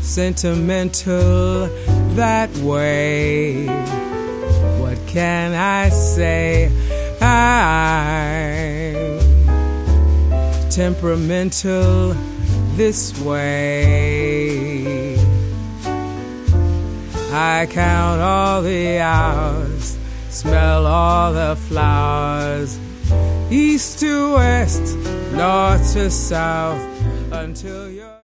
sentimental that way. What can I say? I'm temperamental this way. I count all the hours, smell all the flowers, east to west, north to south, until you're